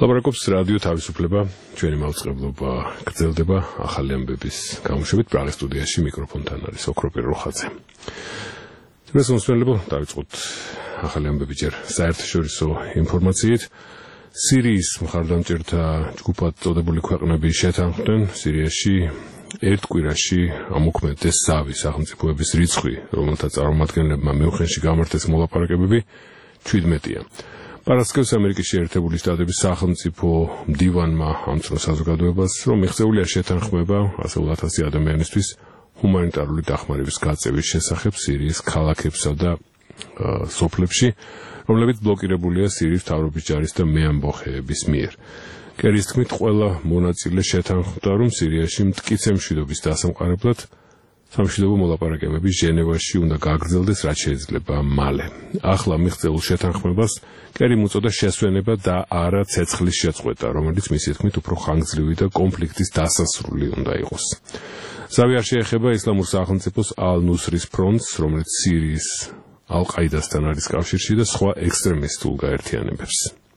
ლაპარაკობს რადიო თავისუფლება, ჩვენი მაუწყებლობა გრძელდება ახალი ამბების გამოშვებით პრაღის სტუდიაში მიკროფონთან არის ოქროპირ როხაძე. დღეს მოსმენლებო დავიწყოთ ახალი ამბები ჯერ საერთაშორისო ინფორმაციით. სირიის მხარდამჭერთა ჯგუფად წოდებული ქვეყნები შეთანხმდნენ სირიაში ერთ კვირაში ამოქმედდეს ზავი სახელმწიფოების რიცხვი, რომელთა წარმომადგენლებმა მიუნხენში გამართეს მოლაპარაკებები 17-ია. Პარასკევს ამერიკის შეერთებული შტატების სახელმწიფო მდივანმა ამცნო საზოგადოებას, რომ მიღწეულია შეთანხმება ასეულ 1000 ადამიანისთვის ჰუმანიტარული დახმარების გაწევის შესახებ სირიის ქალაქებსა და სოფლებში, რომლებიც ბლოკირებულია სირიის მთავრობის ჯარის და მეამბოხეების მიერ. კერის თქმით, ყველა მონაწილე შეთანხმდა, რომ სირიაში მტკიცე მშვიდობის დასამყარებლად სამშვიდობო მოლაპარაკებები ჟენევაში უნდა გაგრძელდეს, რაც შეიძლება მალე. ახლა მიღწეულ შეთანხმებას კერი მოწოდა შესვენება და არა ცეცხლის შეწყვეტა, რომელიც მისი თქმით უფრო ხანგრძლივი და კონფლიქტის დასასრული უნდა იყოს. ზავი არ შეეხება ისლამურ სახელმწიფოს ალ-ნუსრის ფრონტს, რომელიც სირიის ალ-ყაიდასთან არის კავშირში და სხვა ექსტრემისტულ გაერთიანებებს.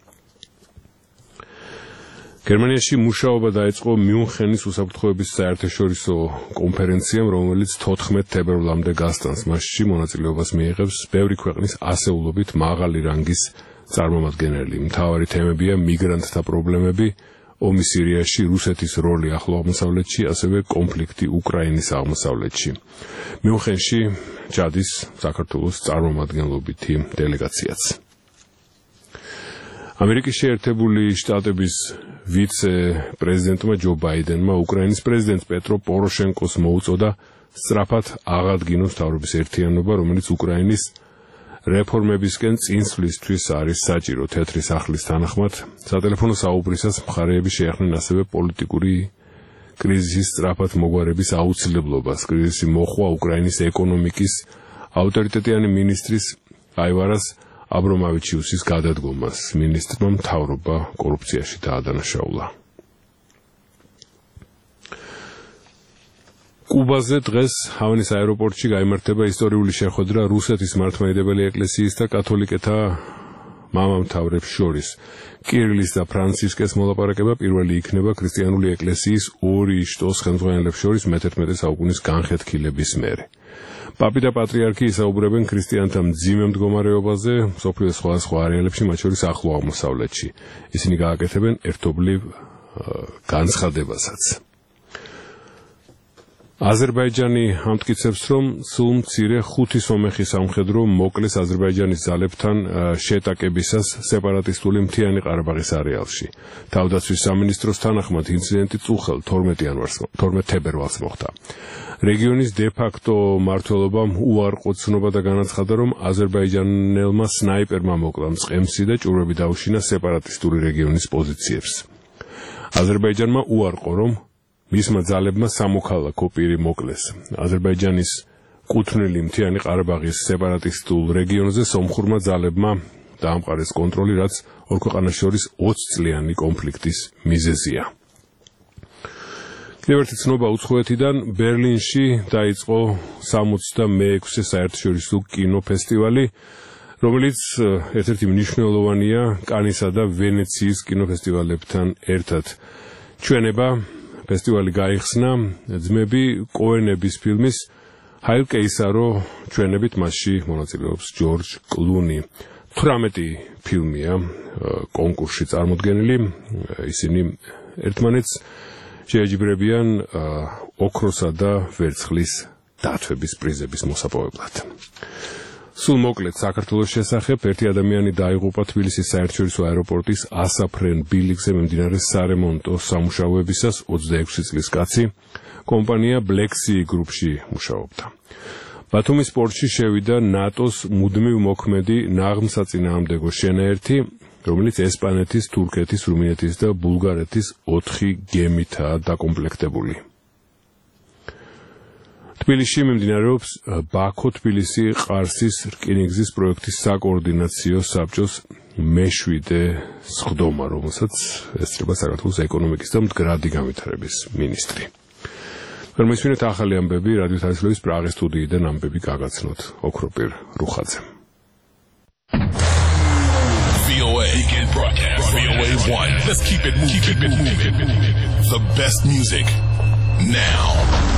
გერმანიაში მუშაობა დაიწყო მიუნხენის უსაფრთხოების საერთაშორისო კონფერენციამ, რომელიც 14 თებერვლამდე გასტანს. მასში მონაწილეობას მიიღებს ბევრი ქვეყნის ასეულობით მაღალი რანგის წარმომადგენელი. მთავარი თემებია მიგრანტთა პრობლემები, ომი სირიაში, რუსეთის როლი ახლო აღმოსავლეთში, ასევე კონფლიქტი უკრაინის აღმოსავლეთში. მიუნხენში ჩადის საქართველოს წარმომადგენლობითი დელეგაციაც. ამერიკის შეერთებული შტატების ვიცე-პრეზიდენტმა ჯო ბაიდენმა უკრაინის პრეზიდენტ პეტრო პოროშენკოს მოუწოდა სწრაფად აღადგინოს მთავრობის ერთიანობა, რომელიც უკრაინის რეფორმებისკენ წინსვლისთვის არის საჭირო. თეთრი სახლის თანახმად სატელეფონო საუბრისას მხარეები შეეხნენ ასევე პოლიტიკური კრიზისის სწრაფად მოგვარების აუცილებლობას. კრიზისი მოჰყვა უკრაინის ეკონომიკის ავტორიტეტიანი მინისტრის აივარას აბრომავიჩიუსის გადადგომას. მინისტრმა მთავრობა კორუფციაში დაადანაშაულა. კუბაზე დღეს ჰავანის აეროპორტში გაიმართება ისტორიული შეხვედრა რუსეთის მართლმადიდებელი ეკლესიის და კათოლიკეთა მამამთავრებს შორის. კირილის და ფრანცისკეს მოლაპარაკება პირველი იქნება ქრისტიანული ეკლესიის ორი შტოს ხელმძღვანელებს შორის მე-11 საუკუნის განხეთქილების მერე. პაპი და პატრიარქი ისაუბრებენ ქრისტიანთა მძიმე მდგომარეობაზე მსოფლიოს სხვადასხვა არეალებში, მათ შორის ახლო აღმოსავლეთში. ისინი გააკეთებენ ერთობლივ განცხადებასაც. აზერბაიჯანი ამტკიცებს, რომ სულ მცირე 5 სომეხი სამხედრო მოკლეს აზერბაიჯანის ძალებთან შეტაკებისას სეპარატისტული მთიანი ყარაბაღის არეალში. თავდაცვის სამინისტროს თანახმად ინციდენტი წუხელ 12 თებერვალს მოხდა. რეგიონის დე-ფაქტო მმართველობამ უარყოფითობა და განაცხადა, რომ აზერბაიჯანელმა სნაიპერმა მოკლა მწყემსი და ჭურვები დაუშინა სეპარატისტული რეგიონის პოზიციებს. აზერბაიჯანმა უარყო, რომ მისმა ძალებმა სამოქალაქო პირი მოკლეს. აზერბაიჯანის კუთვნილი მთიანი ყარაბაღის სეპარატისტულ რეგიონზე სომხურმა ძალებმა დაამყარეს კონტროლი, რაც ორ ქვეყანას შორის 20 წლიანი კონფლიქტის მიზეზია. კიდევ ერთი ცნობა უცხოეთიდან. ბერლინში დაიწყო 66 საერთაშორისო კინოფესტივალი, რომელიც ერთ-ერთი მნიშვნელოვანია კანისა და ვენეციის კინოფესტივალებთან ერთად. ჩვენება ფესტივალი გაიხსნა ძმები კოენების ფილმის ჰაილ კეისარო ჩვენებით, მასში მონაწილეობს ჯორჯ კლუნი. 18 ფილმია კონკურსში წარმოდგენილი. ისინი ერთმანეთს შეეჯიბრებიან ოქროსა და ვერცხლის დათვების პრიზების მოსაპოვებლად. სულ მოკლედ საქართველოს შესახებ, ერთი ადამიანი დაიღუპა თბილისის საერთაშორისო აეროპორტის ასაფრენ ბილიკზე მიმდინარე სარემონტო სამუშაოებისას. 26 წლის კაცი კომპანია Black Sea Group-ში მუშაობდა. ბათუმის პორტში შევიდა ნატოს მუდმივ მოქმედი ნაღმსაწინააღმდეგო შენაერთი, რომელიც ესპანეთის, თურქეთის, რუმინეთის და ბულგარეთის 4 გემითაა დაკომპლექტებული. თბილისში მიმდინარეობს ბაქო-თბილისი-ყარსის რკინიგზის პროექტის საკოორდინაციო საბჭოს მე-7 სხდომა, რომელსაც ესწრება საქართველოს ეკონომიკის და მდგრადი განვითარების მინისტრი. მისმინეთ ახალი ამბები რადიო თავისუფლების პრაღის სტუდიიდან ამბები გაგაცნოთ ოქროპირ რუხაძემ. VOA Weekend broadcast. VOA1. Let's keep it moving. The best music now.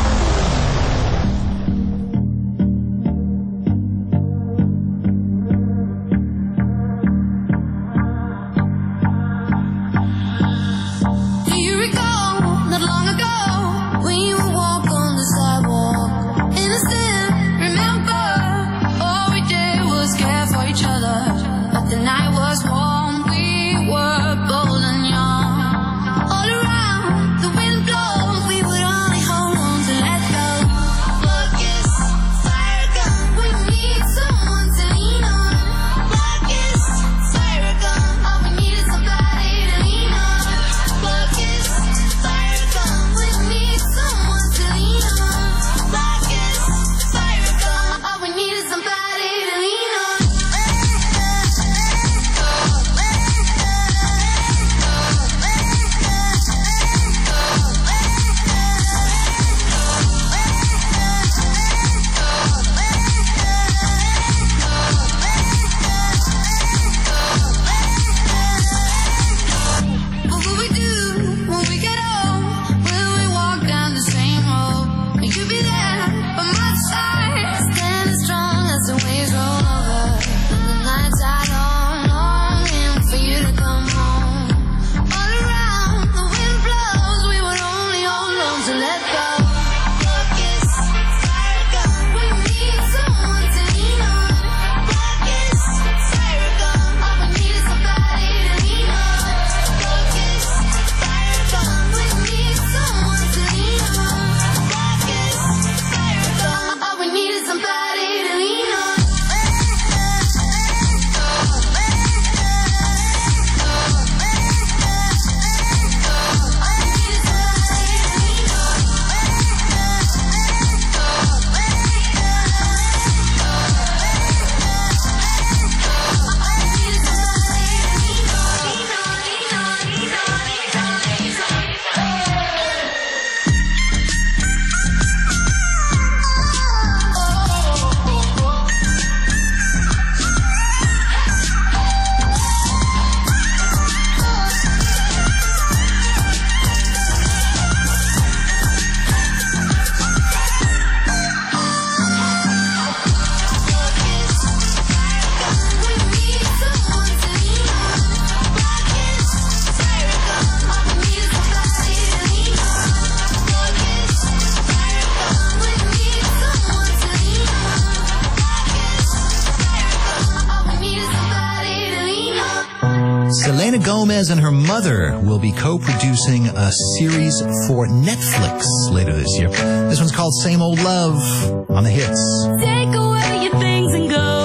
Selena Gomez and her mother will be co-producing a series for Netflix later this year. This one's called Same Old Love on the hits. Take away your things and go.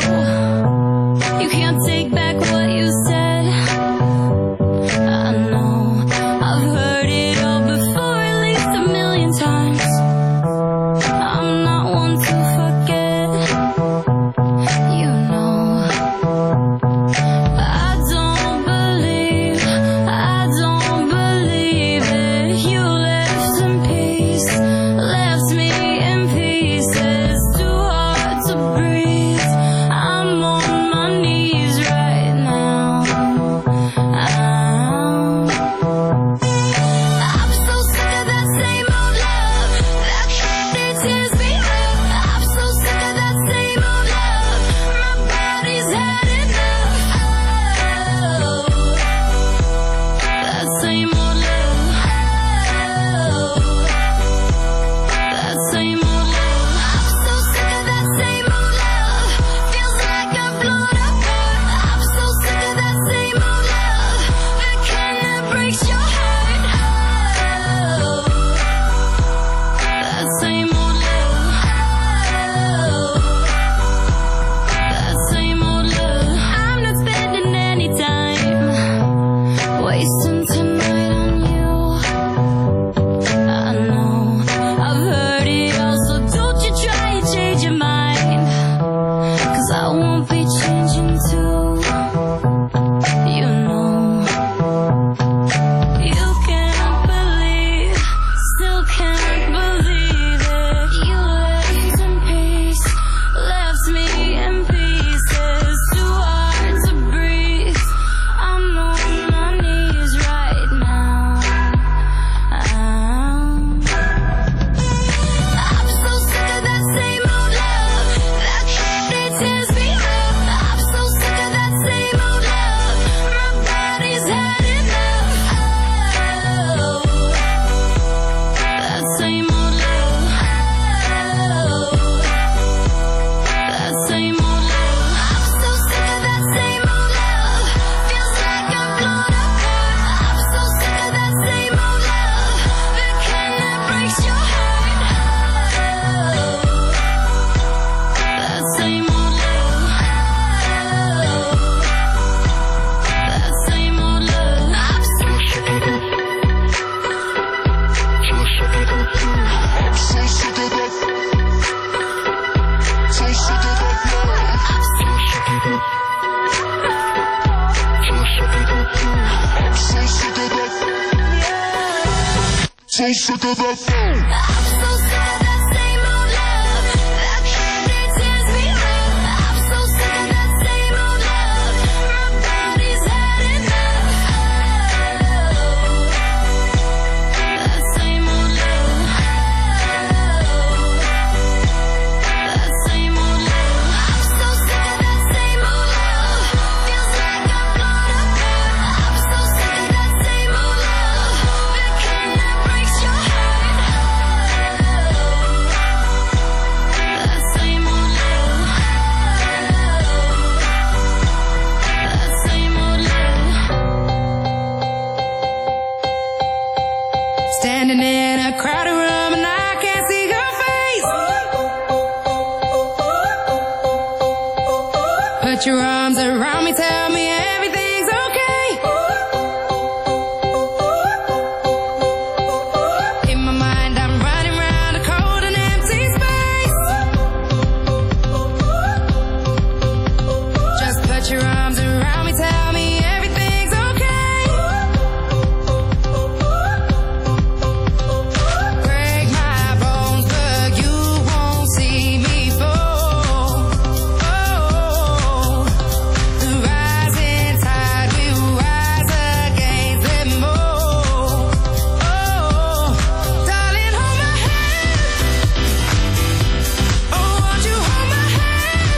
You can't take back what you said. I know I've heard it all before, at least 1,000,000 times. I'm not one to forget. You know I don't believe it. You left in peace, left me in pieces. Too hard to breathe. So sick of that phone. I'm so sick of that same old love. That candy tears me up. I'm so sick of that same old love. My body's had enough. That same old love. That same old love. I'm so sick of that same old love. Feels like I'm blown apart. I'm so sick of that same old love. The kind that breaks your heart. That same old love. That same old love. Standing in a crowded room and I can't see your face. Put your arms around me, tell me everything's okay. In my mind I'm running round a cold and empty space. Just put your arms around me, tell me everything's okay. Break my bones, but you won't see me fall. Oh, the rising tide will rise against them all. Oh, darling, hold my hand. Oh, won't you hold my hand?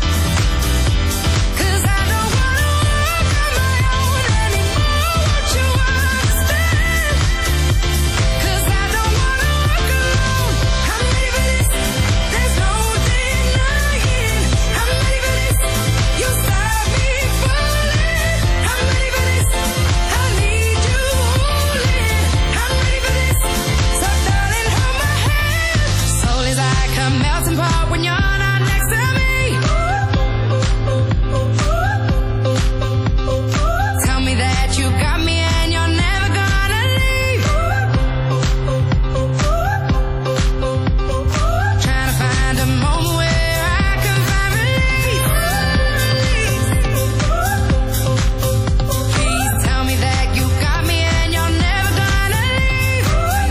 'Cause I don't wanna walk on my own anymore. Won't you understand? 'Cause I don't wanna walk alone. I'm ready for this. There's no denying. I'm ready for this. You stop me falling. I'm ready for this. I need you holding. I'm ready for this. So darling, hold my hand. Soul is like a melting pot when you're not next to me. Tell me that you got me and you're never gonna leave. Trying to find a moment where I can find relief. Please tell me that you got me and you're never gonna leave.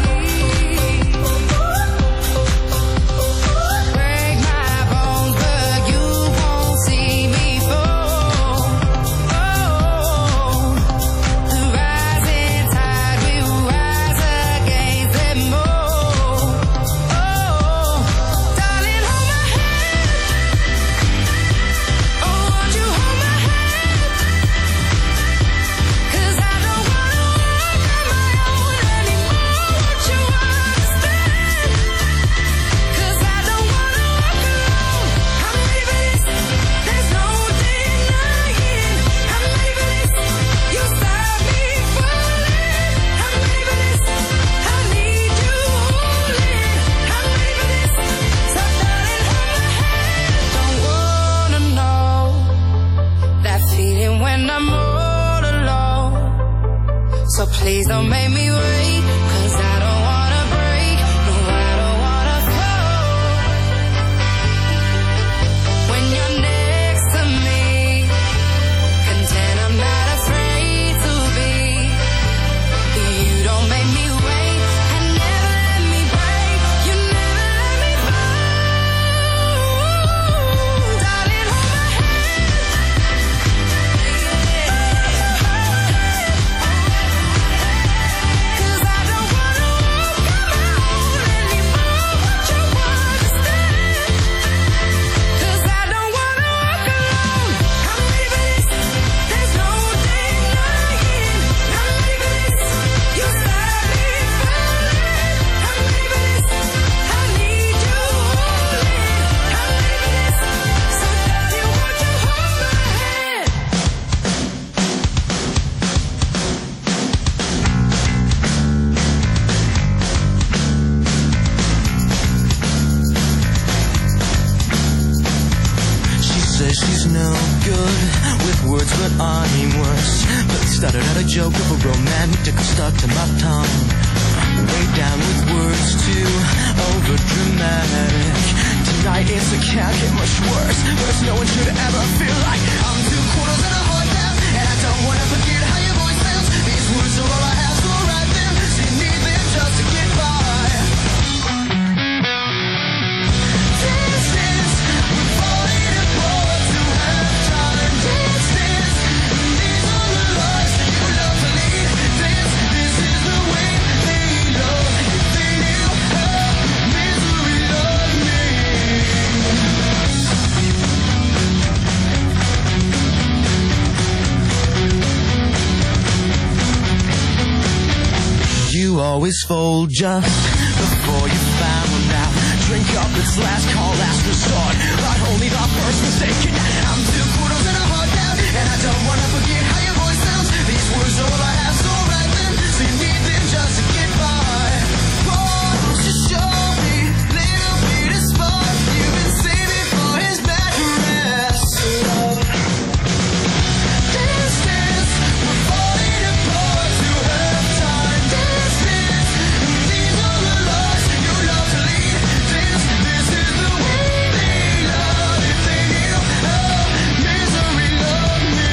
Break my bones, but you won't see me fall. Oh, the rising tide will rise against them all. Oh, darling, hold my hand. Oh, won't you hold my hand? 'Cause I don't wanna walk on my own anymore. Won't you understand? 'Cause I don't wanna walk alone. I'm ready for this. There's no denying. I'm ready for this. You stop me falling. I'm ready for this. I need you holding. I'm ready for this. So darling, hold my hand. Don't wanna know that feeling when I'm all alone. So please don't make me wait, 'cause I don't wanna break. No, I don't wanna fall. When you're next to me, content I'm not afraid to be. You don't make me wait and never let me break. You never let me fall. Darling, hold my hand. 'Cause I don't wanna walk on my own anymore. Won't you understand? 'Cause I don't wanna walk alone. I'm ready for this. There's no denying. I'm ready for this. You stop me falling. I'm ready for this. I need you holding. I'm ready for this. So darling, won't you hold my hand? She says she's no good with words, but I'm worse. But started out a joke of a romantic stuck to my tongue. Way down with words too over dramatic. Tonight it's a can't get much worse. Worse, no one should ever feel like I'm 2/4 in a heart now, and I don't wanna forget how your voice sounds. These words are all I have, so write them. So you need them just to get always fold just before you found out. Drink up, it's last call, last resort, but only the first mistake. I'm 2 quarters and a heart down, and I don't wanna forget how your voice sounds. These words are all I have, so right then, so you need them just to get by. Why don't you show me little bit of spark you've been saving for his mattress? Dance, dance, we're falling apart to have time. Dance, dance, these are the lies you love to lead. Dance, this is the way they love. If they knew how misery loved me.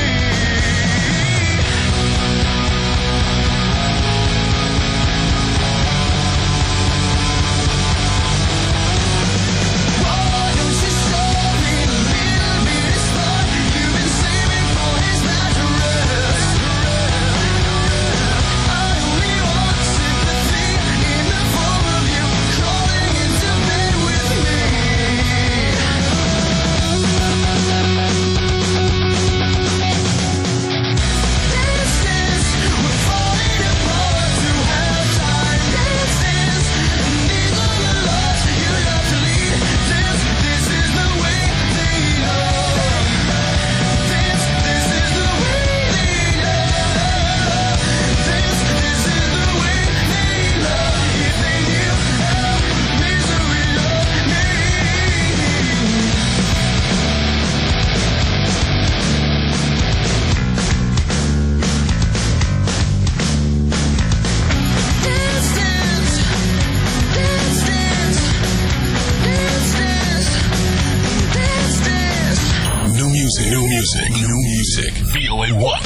Why don't you show me the little bit of spark you've been saving for his mattress? I only want sympathy in the form of you crawling into bed with me. Dance, dance, we're falling apart to have time. Dance, dance, these are the lies you love to lead. Dance, this is the way they love. Dance, this is the way they love. Dance, this is the way they love. If they knew how misery loved me. Dance, dance, dance, dance, dance, dance, dance, dance. New music, new music, new music. VOA1.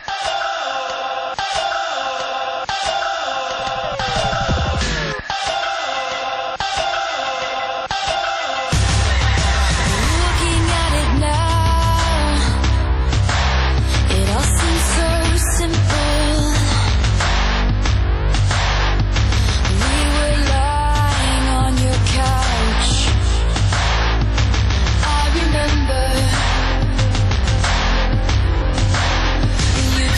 Looking at it now, it all seems so simple. We were lying on your couch. I remember you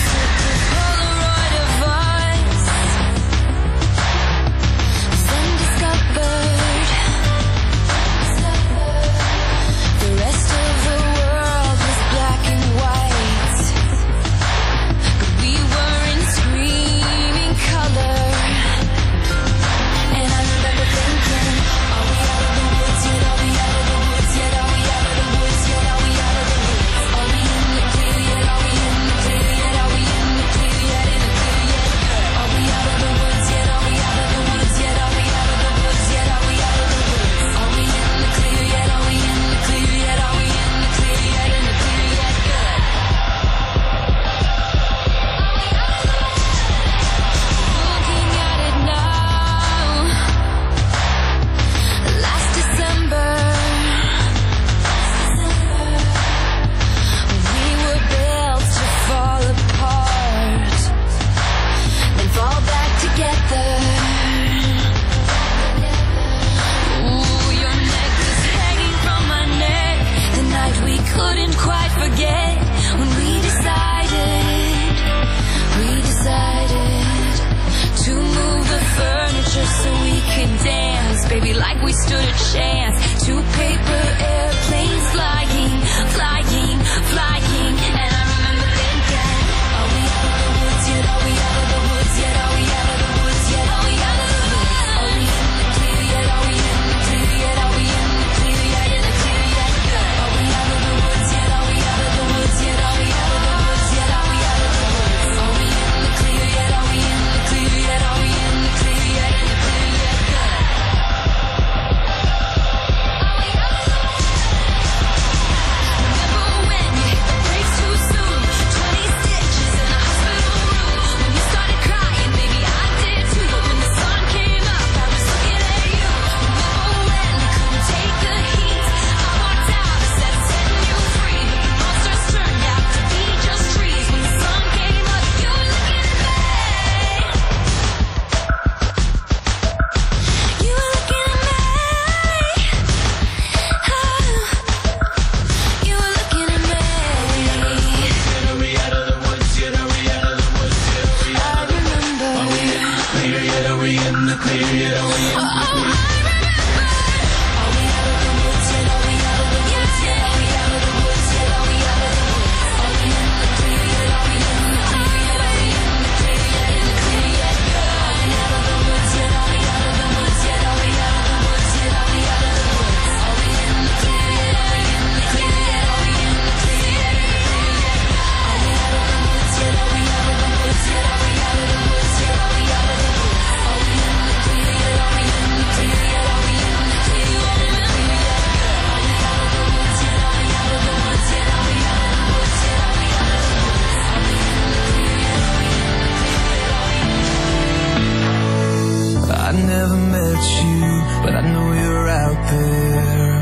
without you, but I know you're out there.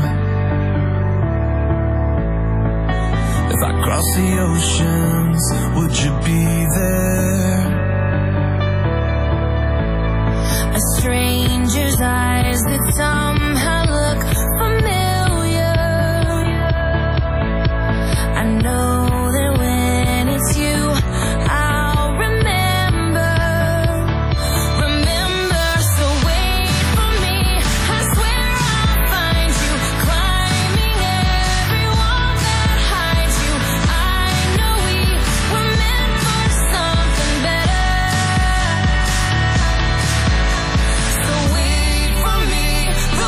If I cross the oceans, would you be there? A stranger's eyes that somehow look familiar. I know that when it's you, I'll remember. So wait for me. I swear I'll find you, climbing every wall that hides you. I know we were meant for something better. So wait for me.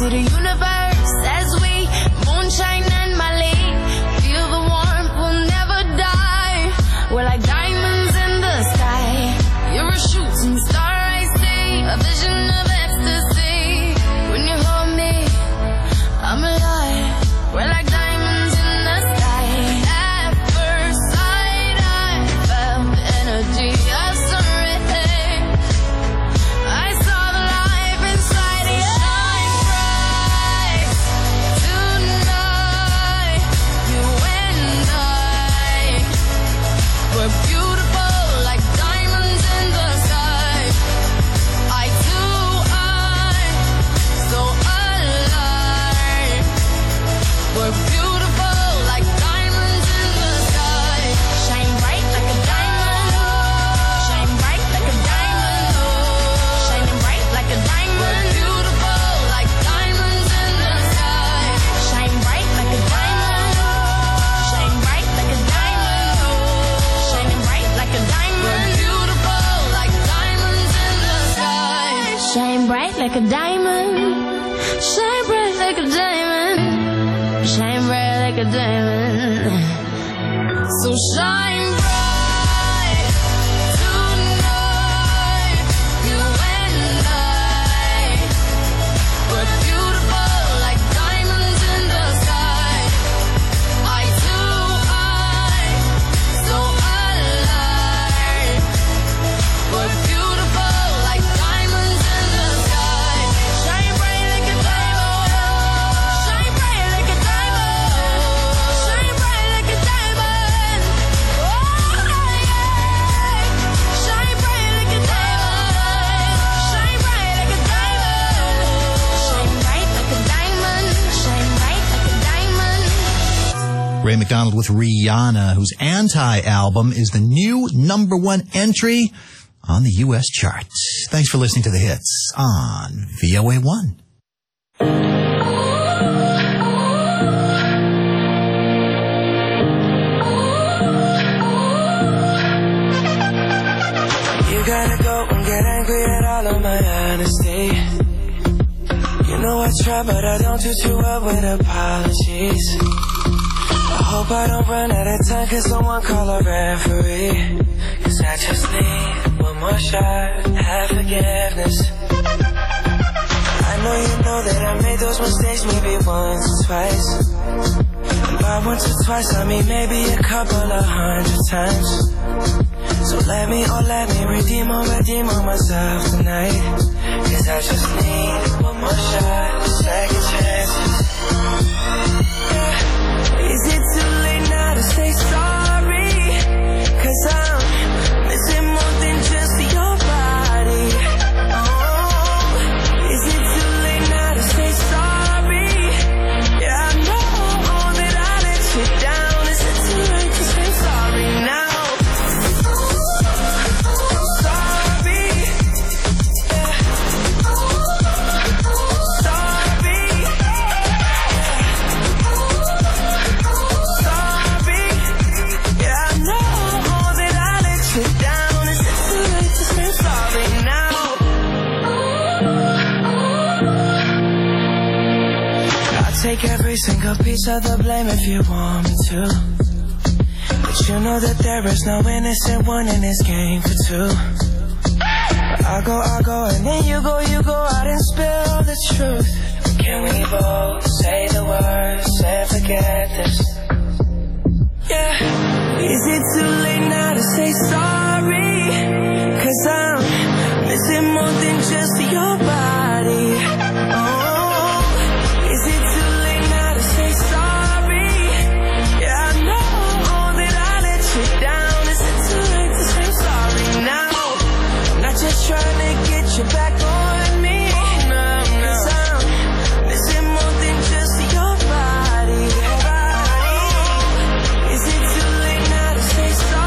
to the universe as we moonshine and Mali. Feel the warmth, we'll never die. We're like diamonds in the sky. You're a shooting star, I see. A vision of ecstasy. When you hold me, I'm alive. We're like diamonds in the sky. At first sight, I felt the energy of sun rays. I saw the life inside you. Shine bright tonight. You and I were beautiful like diamonds in the sky. Eye to eye, so alive. We're beautiful like diamonds in the sky. Shine bright like a diamond. Shine bright like a diamond. Shining bright like a diamond. We're beautiful like diamonds in the sky. Shine bright like a diamond. Shine bright like a diamond. Shining bright like a diamond. We're beautiful like diamonds in the sky. Shine bright like a diamond. Shine bright like a diamond. Shine bright like a diamond. So shine bright tonight. You and I were beautiful like diamonds in the sky. Eye to eye, so alive. We're beautiful like diamonds in the sky. Shine bright like a diamond. Shine bright like a diamond. Shine bright like a diamond. Oh yeah. Shine bright like a diamond. Shine bright like a diamond. Shine bright like a diamond. Shine bright like a diamond. Ray McDonald with Rihanna, whose Anti-album is the new #1 entry on the U.S. charts. Thanks for listening to The Hits on VOA1. You gotta go and get angry at all of my honesty. You know I try, but I don't do too well with apologies. I hope I don't run out of time, cause someone call a referee. Cause I just need one more shot, have forgiveness. I know you know that I made those mistakes maybe once or twice. And by once or twice I mean maybe a couple of 100 times. So let me redeem on myself tonight. Cause I just need one more shot, second chances. Yeah. Is it too late now to say sorry? Cause I'm missing more than just your body. Oh, is it too late now to say sorry? Yeah, I know that I let you down. Is it too late to say sorry now? Sorry, yeah. Sorry, sorry, yeah, I know that I let you down. Is it too late to say sorry now? I'll take every single piece of the blame if you want me to. But you know that there is no innocent one in this game for two. But I go, and then you go out and spill the truth. Can we both say the words and forget this? Yeah. Is it too late now to say sorry? Cause I'm missing more than just your body. Oh, is it too late now to say sorry? Yeah, I know that I let you down. Is it too late to say sorry now? I'm not just trying to get you back on me. Cause I'm missing more than just your body. Is it too late now to say sorry?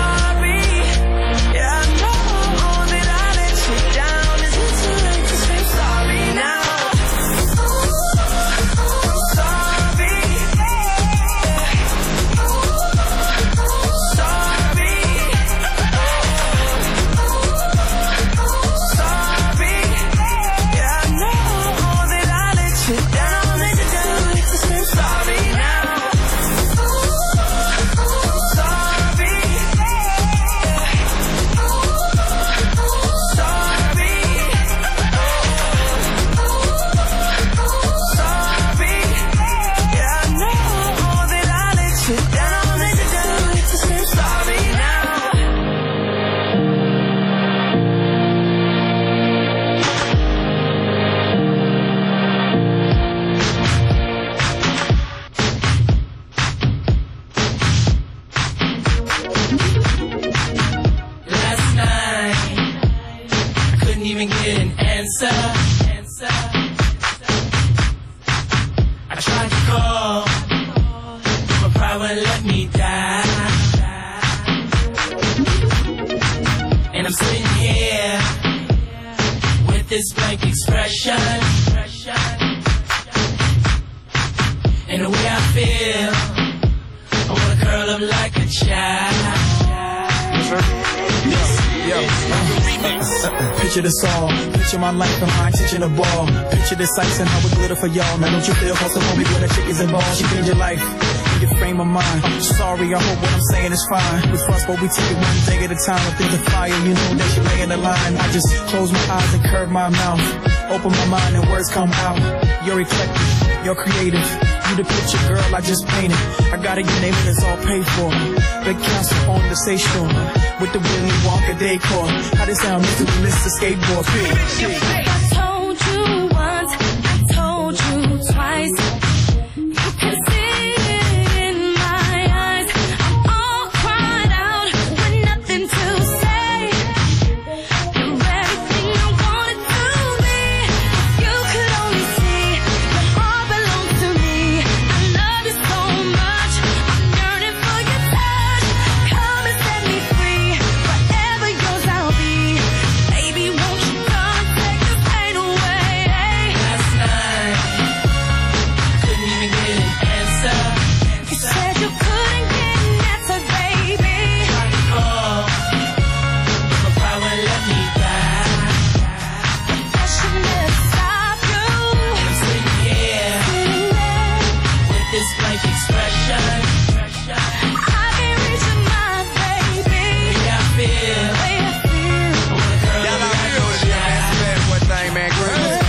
feel. I wanna curl up like a child. Picture this all. Picture my life and my teaching a ball. Picture this ice and how it glitter for y'all. Now don't you feel close to me when the chick is involved? She changed your life, your frame of mind. I'm sorry, I hope what I'm saying is fine. We fuss, but we take it one day at a time. If there's a fire, you know that you lay in the line. I just close my eyes and curve my mouth. Open my mind and words come out. You're eclectic, you're creative. You the picture, girl, I just painted. I got it, your name and it's all paid for. Big council on the station with the Willy Wonka decor. How they sound, Mr. Skateboard. I told you once, I told you twice. You can see it in my eyes. I'm all cried out with nothing to say. You're everything I wanted to be. If you could only see that all belongs to me. I love you so much, I'm yearning for your touch. Come and set me free, forever yours I'll be. Baby, won't you come and take this pain away? Last night, couldn't even get an answer. You said you couldn't get an answer, baby. Tried to call, but power let me die. That should never stop you. I'm sitting here with this blank expression. I've been reaching my baby. Yeah, I feel. Way I feel. I wanna curl up like a child.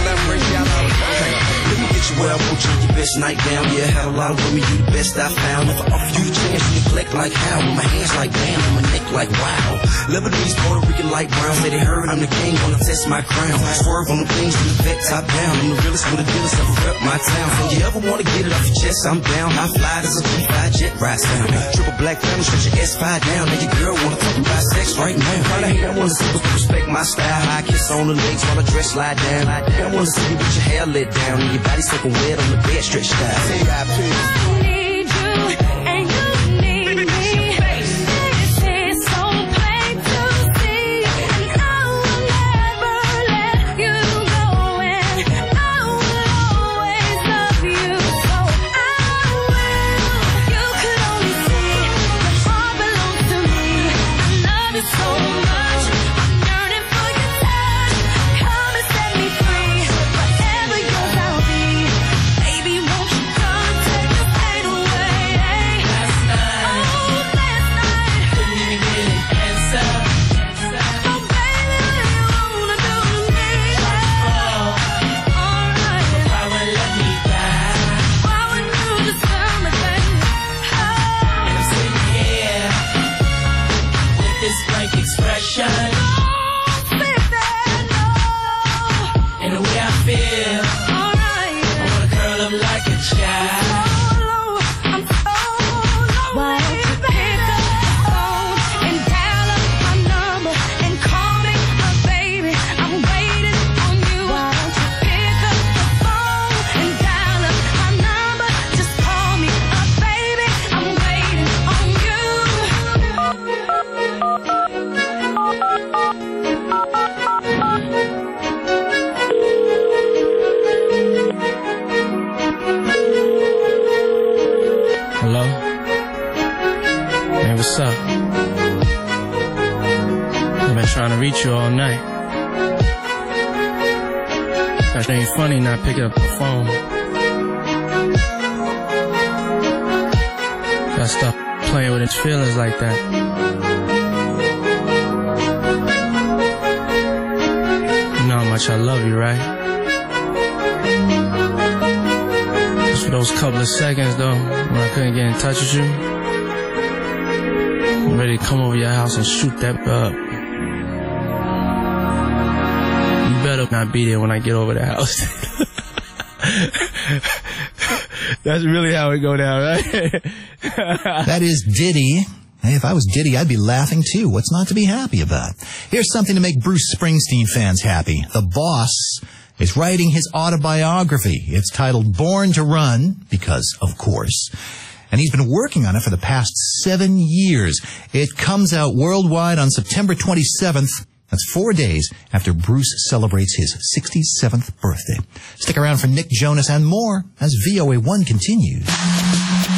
Well, I want you your best night down. Yeah, had a lot of women, you the best I found. If I offer you a chance, you neglect like how? With my hands like damn, and my neck like wow. Lebanese, Puerto Rican, light brown. Say they heard I'm the king, wanna test my crown. Swerve on the things from the vet top down. I'm the realest with the dealest, I've rep my town. So you ever wanna get it off your chest, I'm down. High fly, there's a G5 jet ride sound. Triple black family, stretch your S5 down. Now your girl wanna talk about sex right now. Kinda hate, I wanna see people respect my style. High kiss on the legs while I dress slide down. I wanna see you with your hair let down and your body soaking wet on the bed stretched out. I need you, and you need me. This is so plain to see, and I will never let you go, and I will always love you, so I will. You could only see that all belongs to me. I love you so much, I'm yearning for your touch. Come and set me free, forever yours I'll be. Baby, won't you come take this pain away? Last night, couldn't even get an answer. Oh, baby, what do you wanna do to me? Alright, Power let me die. why would you just tell me, baby? And I'm sitting here with this blank expression. And the way I feel, I wanna curl up like a child. Why don't you pick up the phone and dial up my number and call me a baby? I'm waiting on you. Why don't you pick up the phone and dial up my number? Just call me a baby. I'm waiting on you. Hello? Hey, what's up? I've been trying to reach you all night. That ain't funny not picking up the phone. Gotta stop playing with his feelings like that. You know how much I love you, right? Just for those couple of seconds, though, when I couldn't get in touch with you, I'm ready to come over your house and shoot that up. You better not be there when I get over the house. That's really how it go down, right? That is Diddy. Hey, if I was Diddy, I'd be laughing too. What's not to be happy about? Here's something to make Bruce Springsteen fans happy. The Boss is writing his autobiography. It's titled Born to Run, because, of course. And he's been working on it for the past 7 years. It comes out worldwide on September 27th. That's 4 days after Bruce celebrates his 67th birthday. Stick around for Nick Jonas and more as VOA1 continues.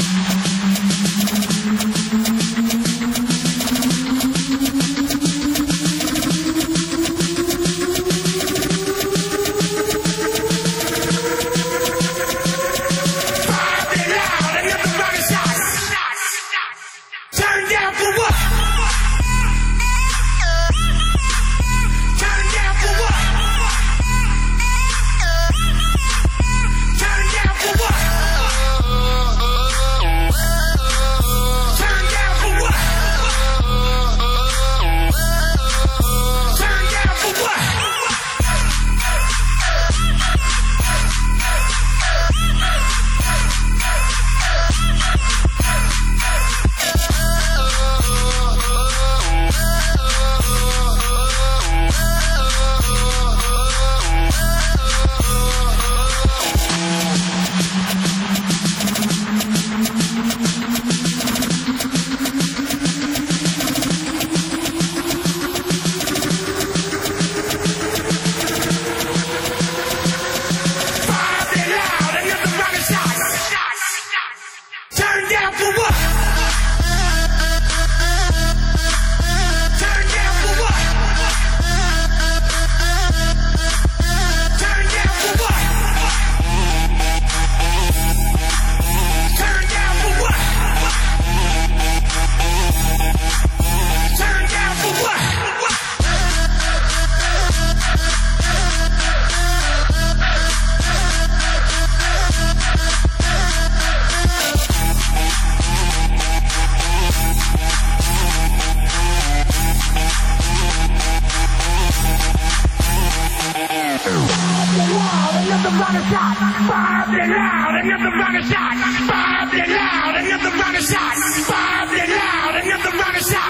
shot. Fired and loud, another round of shot. Fired and loud, another round of shot. Fired and loud, another round of shot.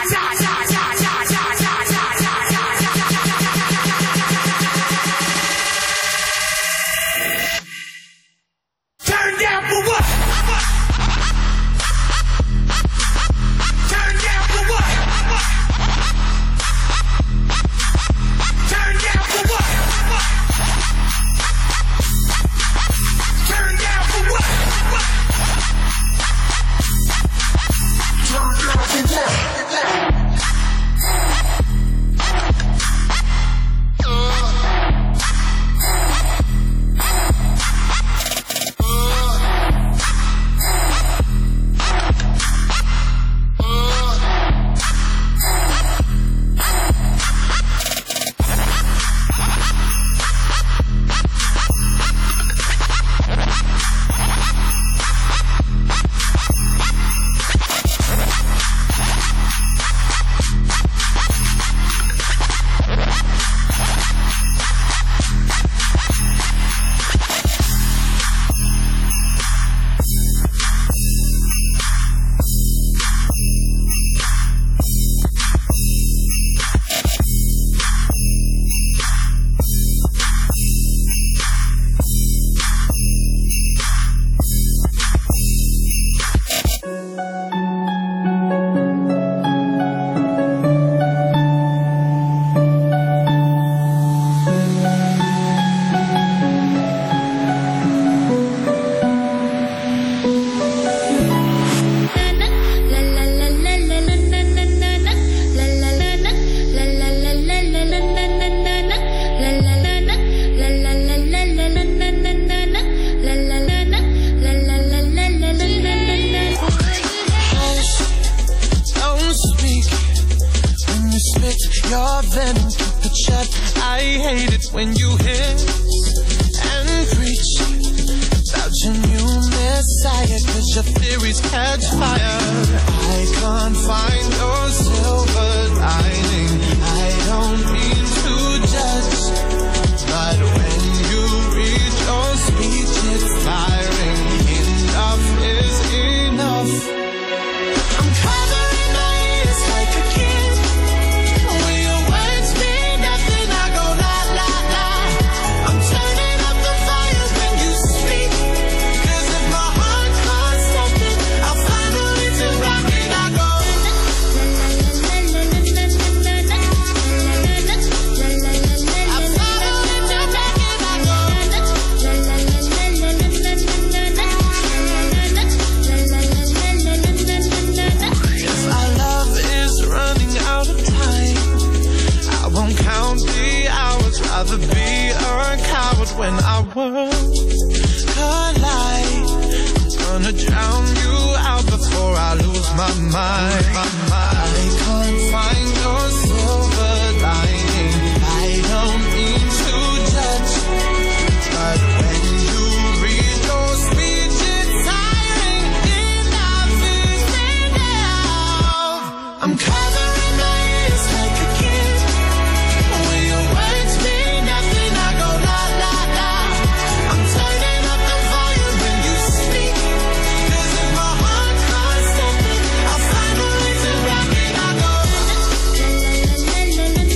Turn down for what? Turn down for what? Turn down for what? Turn down for what? Turn down for what? Your venom, keep it shut. I hate it when you hiss and preach about your new messiah, 'cause your theories catch fire. I can't find your silver lining. I don't mean to judge, but when you read your speech, it's tiring. Enough is enough. I'm covering my ears like a kid. Rather be a coward when our worlds collide. I'm gonna drown you out before I lose my mind. I can't find your silver lining. I don't mean to judge, but when you read your speech, it's tiring. Enough is enough. I'm covering my ears like a kid. When your words mean nothing, I go la la la. I'm turning up the volume when you speak, 'cause if my heart can't stop it, I'll find a reason rock it. I go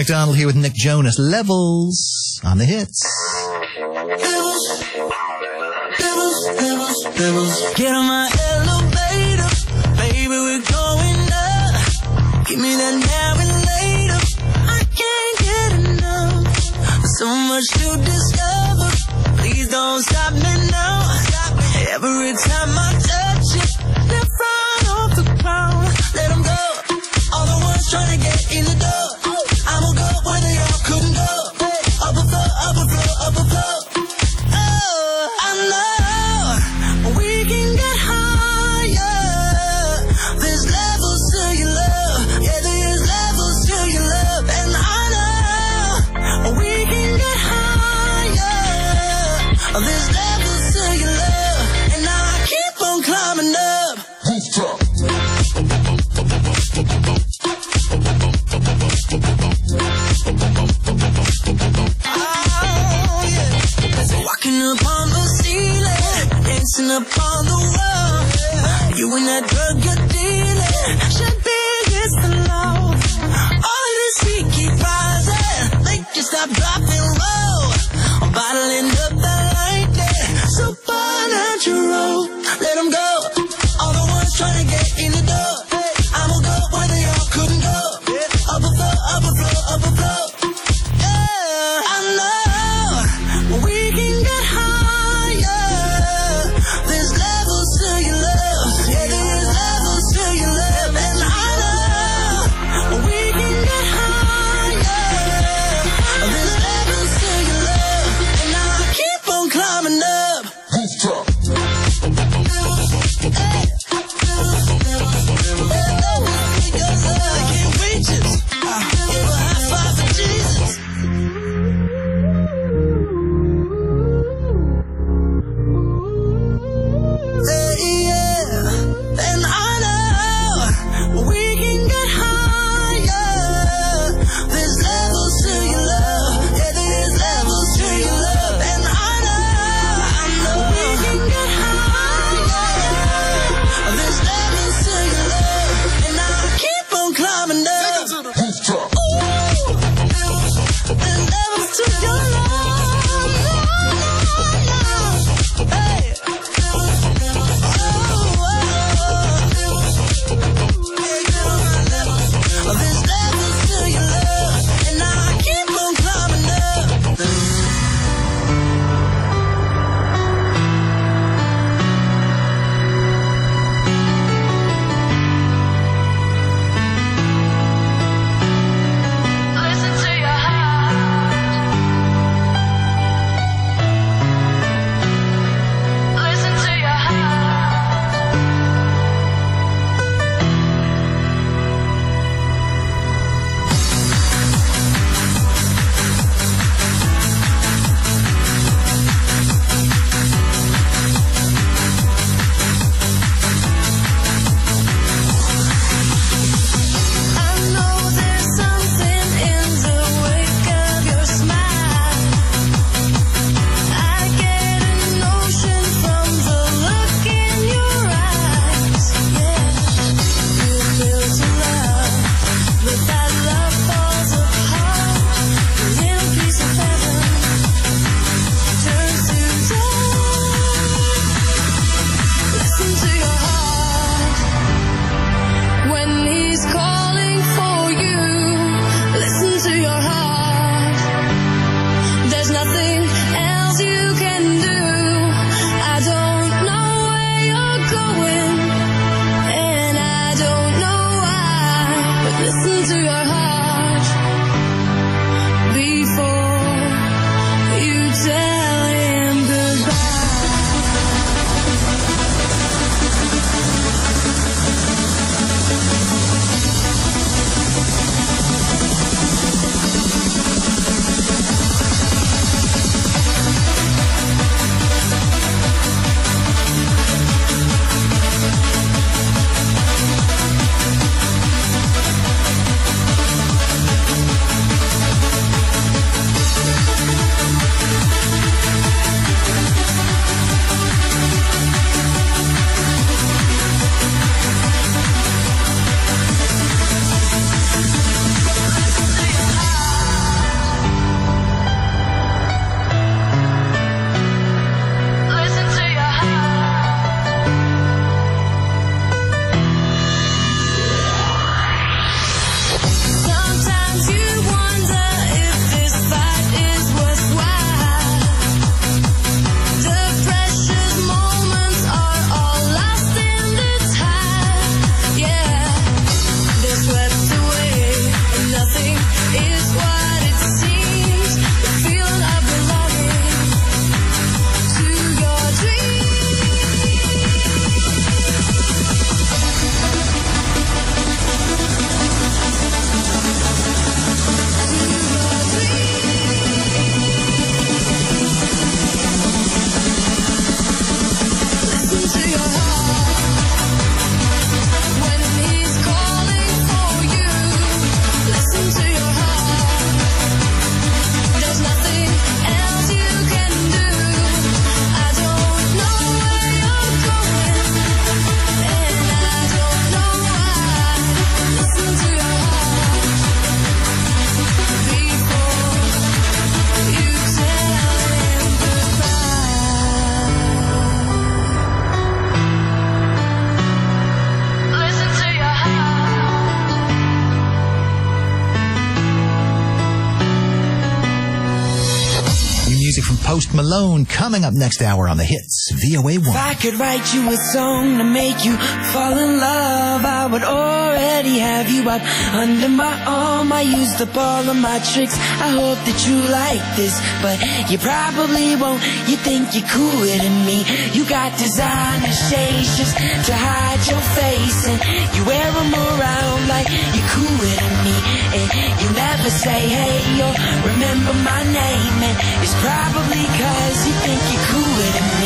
McDonald here with Nick Jonas. Levels on the hits. Levels. Get on my elevator, baby, we're going up. Give me that now and later. I can't get enough. So much to discover. Please don't stop me now. Every time I touch it, they're flying off the ground. Let them go. All the ones trying to get in the door. I'ma go where they all couldn't go. Up a floor, up a floor, up a floor. Oh, I know we can get higher. There's levels to your love. Yeah, there's levels to your love. And I know we can get higher. There's levels to your love. And I keep on climbing up. Walking upon the ceiling, dancing upon the wall. You and that drug you're dealing should be against the law. All of this heat keep rising, make you stop, dropping low. I'm bottling up the lightning, supernatural. Let them go, all the ones trying to get in the door. I'ma go where they all couldn't go. Up a floor, up a floor, up a floor. Yeah, I know we can get higher. There's levels to your love. Yeah, there's levels to your love. And I know we can get higher. There's levels to your love. And I keep Post Malone coming up next hour on the Hits, VOA 1. If I could write you a song to make you fall in love, I would already have you up under my arm. I used up all of my tricks. I hope that you like this, but you probably won't. You think you're cooler than me. You got designer shades just to hide your face, and you wear them around like you're cooler than me. And you never say hey or remember my name, and it's probably 'cause you think you're cooler than me.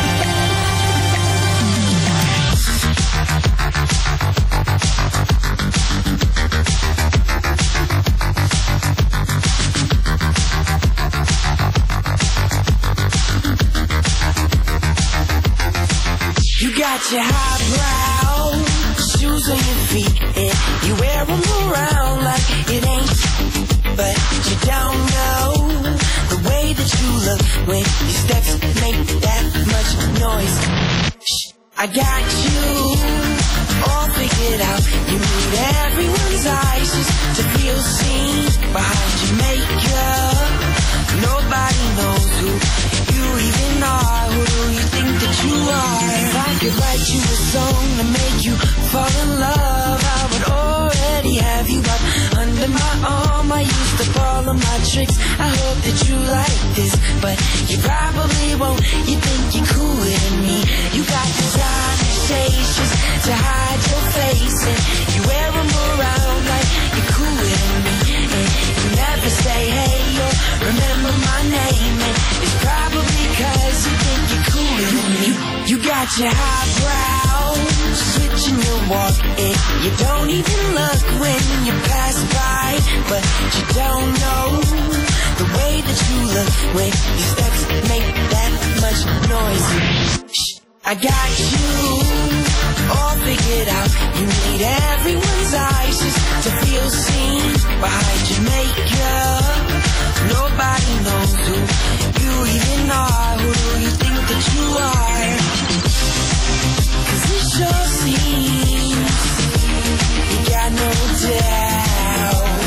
You got your highbrow shoes on your feet, and you wear them around like it ain't. But you don't know the way that you look when your steps make that much noise. Shh, I got you all figured out. You need everyone's eyes just to feel seen behind your makeup. Nobody knows who you even are. Who do you think that you are? If I could write you a song to make you fall in love, I would already have you up under my arm. I used up all of my tricks. I hope that you like this, but you probably won't. You think you're cooler than me. You got designer shades just to hide your face, and you wear them around like you're cooler than me. And you never say hey or remember my name, and it's probably 'cause you think you're cooler than me. You got your highbrow switching your walk, and you don't even look when you pass by. But you don't know the way that you look when your steps make that much noise. Shh, I got you all figured out. You need everyone's eyes just to feel seen behind your makeup. Nobody knows who you even are. Who do you think that you are? 'Cause it sure seems you got no doubt.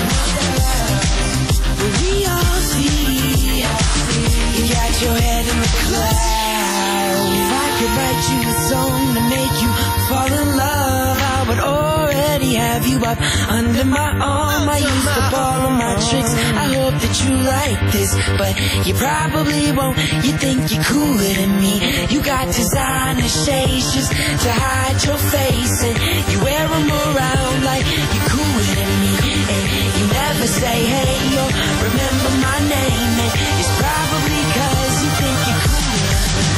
But we all see you got your head in the clouds. If I could write you a song to make you fall in love, I would already have you up under my arm. I used up all of my tricks. I hope that you like this, but you probably won't. You think you're cooler than me. You got designer shades just to hide your face, and you wear them around like you're cooler than me. And you never say hey or remember my name, and it's probably 'cause you think you're cooler than me.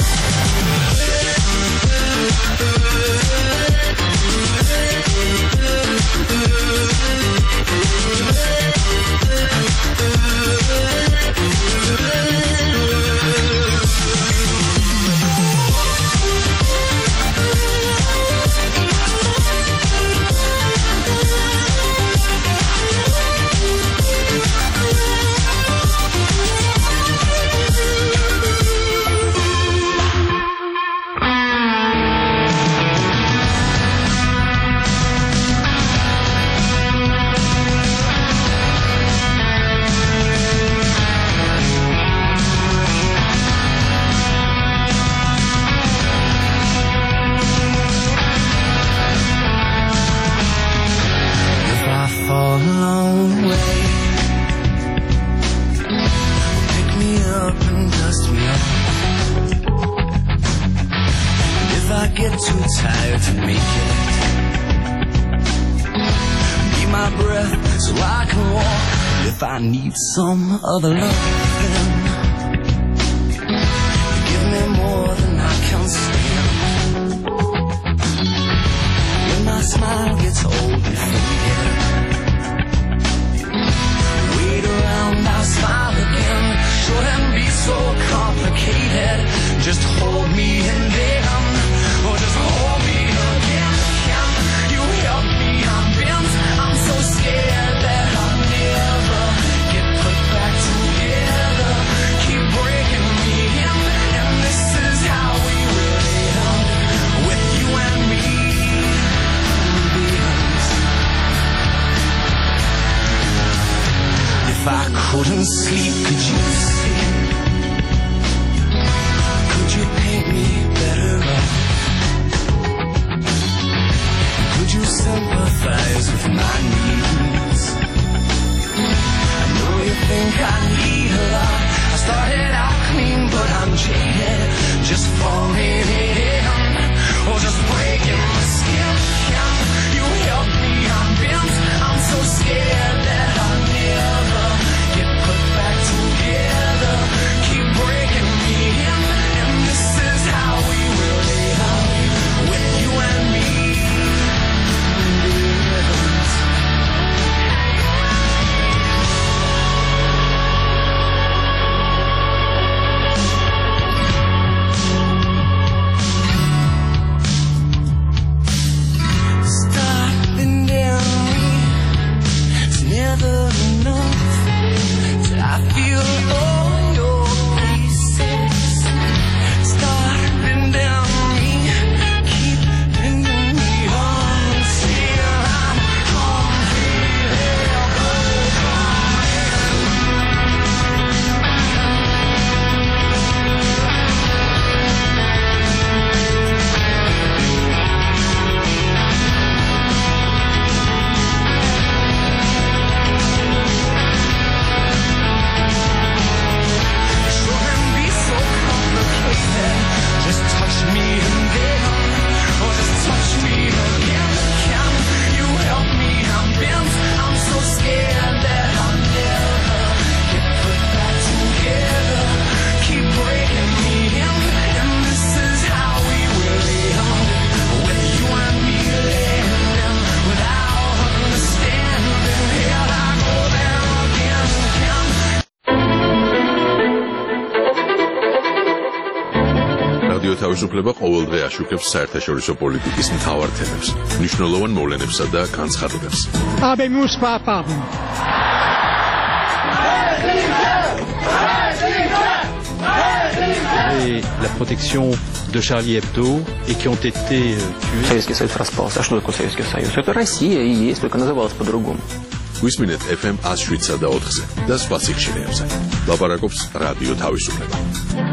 Too tired to make it. Be my breath so I can walk. If I need some other love, then give me more than I can stand. When my smile gets old and faded, wait around, I'll smile again. Shouldn't be so complicated. Just hold me and then or just hold me again. Can you help me? I'm bent. I'm so scared that I'll never get put back together. რადიო თავისუფლება ყოველდღე აშუქებს საერთაშორისო პოლიტიკის მთავარ თემებს, მნიშვნელოვან მოვლენებსა და განცხადებებს. Habemos papam. Et la protection de Charlie Hebdo et qui ont été tués. Советский Союз распался. А что такое Советский Союз? Это Россия и есть, только называлась по-другому. Висминет FM 107.4-ზე და სხვა სიგნალებზე. ლაპარაკობს რადიო თავისუფლება.